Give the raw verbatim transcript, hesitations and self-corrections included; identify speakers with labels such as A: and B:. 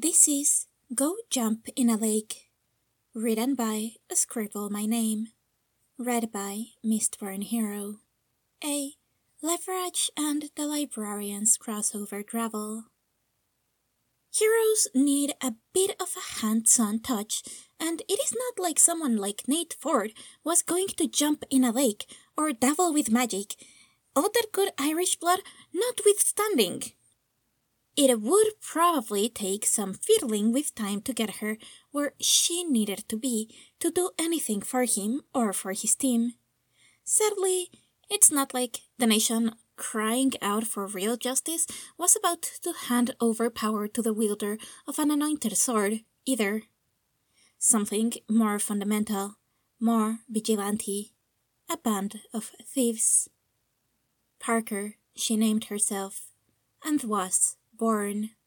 A: This is Go Jump in a Lake, written by Scribble My Name, read by Mistborn Hero, a Leverage and the Librarians crossover gravel. Heroes need a bit of a hands-on touch, and it is not like someone like Nate Ford was going to jump in a lake or dabble with magic, all that good Irish blood notwithstanding. It would probably take some fiddling with time to get her where she needed to be to do anything for him or for his team. Sadly, it's not like the nation crying out for real justice was about to hand over power to the wielder of an anointed sword, either. Something more fundamental, more vigilante, a band of thieves. Parker, she named herself, and was born.